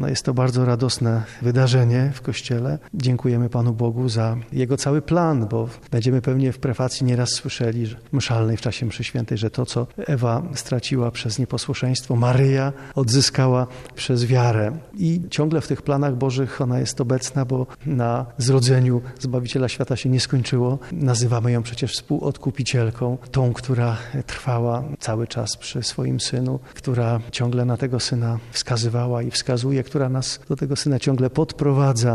Jest to bardzo radosne wydarzenie w Kościele. Dziękujemy Panu Bogu za Jego cały plan, bo będziemy pewnie w prefacji nieraz słyszeli, że mszalnej w czasie mszy świętej, że to, co Ewa straciła przez nieposłuszeństwo, Maryja odzyskała przez wiarę. I ciągle w tych planach Bożych ona jest obecna, bo na zrodzeniu Zbawiciela świata się nie skończyło. Nazywamy ją przecież współodkupicielką, tą, która trwała cały czas przy swoim Synu, która ciągle na tego Syna wskazywała i wskazuje, która nas do tego Syna ciągle podprowadza.